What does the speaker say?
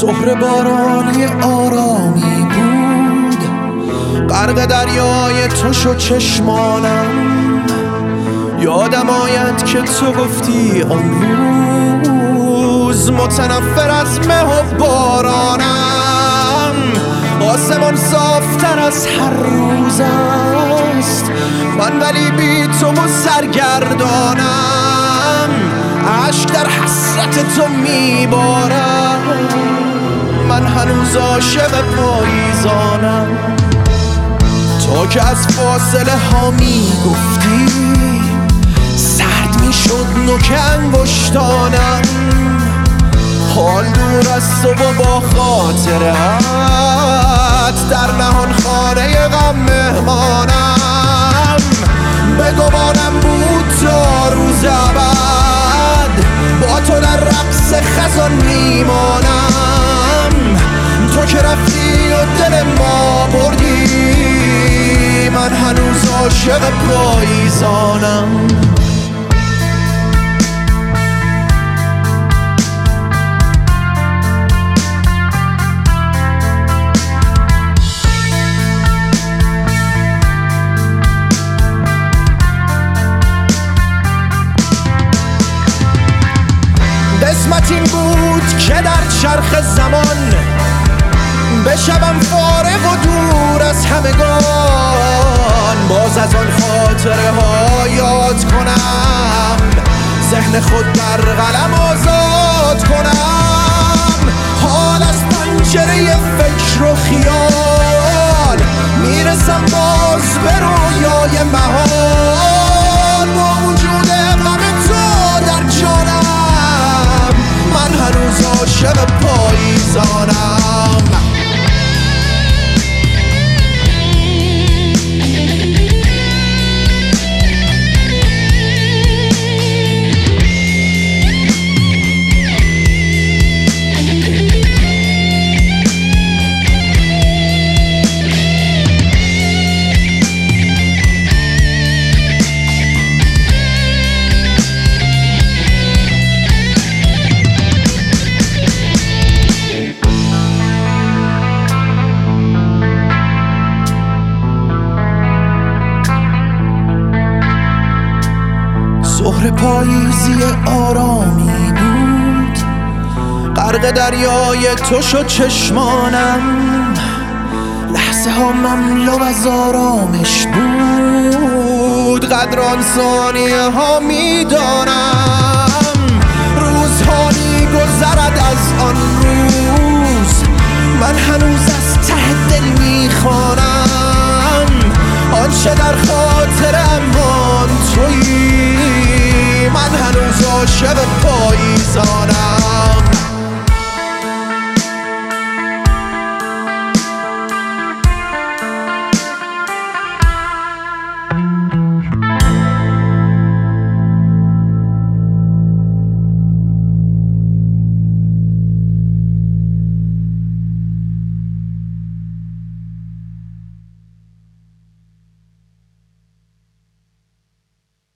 ظهر بارانی آرامی بود، غرق دریای تو شد چشمانم. یادم آید که تو گفتی آن روز متنفر از مه و بارانم. آسمان صافتر از هر روز است، من ولی بی تو سرگردانم. عشق در حسرت تو میبارم، من هنوز عاشق پاییزانم. تا که از فاصله ها میگفتی سرد میشد نوک انگشتانم. حال دور از تو و با خاطرت در نهان خانه غم مهمانم. بگمانم بود تا روز ابد با تو در رقص خزان میمانم. تو که رفتی و دل ما بردی، من هنوز عاشق پاییزانم. قسمت این بود که در چرخ زمان بشوم فارغ و دور از همگان. باز از آن خاطره ها یاد کنم، ذهن خود در قلم آزاد کنم. حال از پنجره فکر و خیال میرسم باز به رویای محال. با وجود غم تو در جانم، من هنوز عاشق پاییزانم. ظهر پاییزی آرامی بود، غرق دریای تو شد چشمانم. لحظه ها مملو از آرامش بود، قدر آن ثانیه ها میدانم. روزها میگذرد از آن روز، من هنوز از ته دل میخوانم. آنچه در خاطرم